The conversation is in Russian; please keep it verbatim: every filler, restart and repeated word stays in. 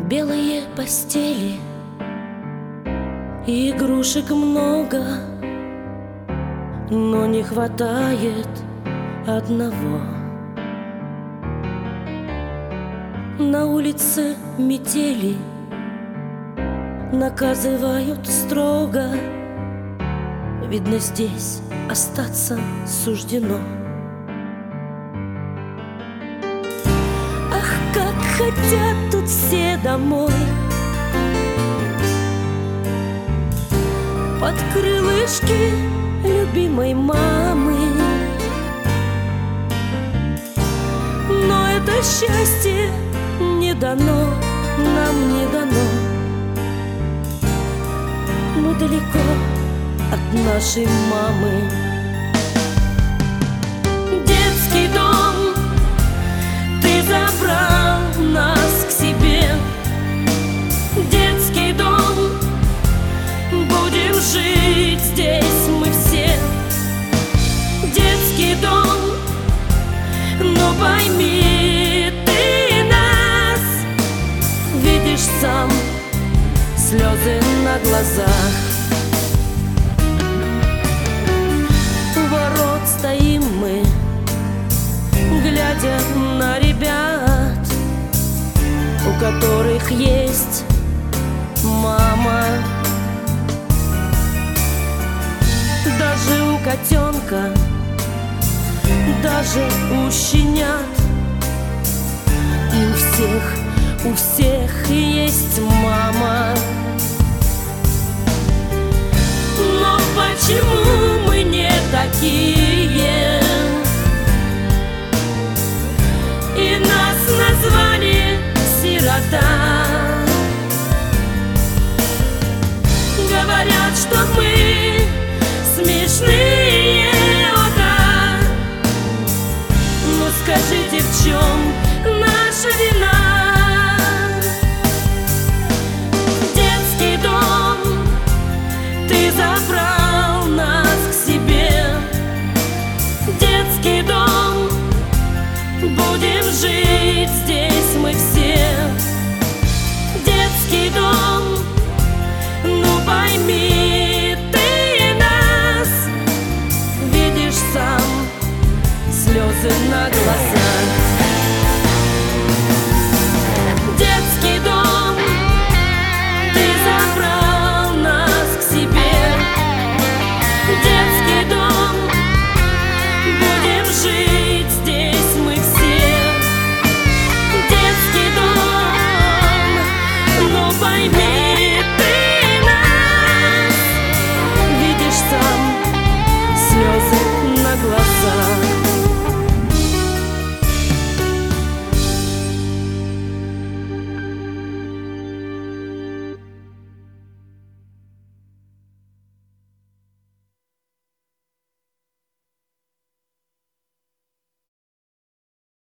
Белые постели и игрушек много, но не хватает одного. На улице метели наказывают строго, видно, здесь остаться суждено. Ах, как хотят тут все домой, под крылышки любимой мамы. Но это счастье не дано, нам не дано. Мы далеко от нашей мамы. Детский дом, ты забрал нас к себе. Детский дом, будем жить здесь мы все. Детский дом, но пойми ты нас, видишь сам слезы на глазах. У ворот стоим мы, глядя на ребят, у которых есть мама. Даже у котенка, даже у щенят, и у всех, у всех есть мама. Но почему мы не такие? И нас назвали сирота. Говорят, что мы смешные, о да. Но скажите, в чем наша вина? Детский дом, ты забрал нас к себе. Детский дом, будем жить здесь мы все. Детский дом, ну пойми ты нас, видишь сам слезы на глазах.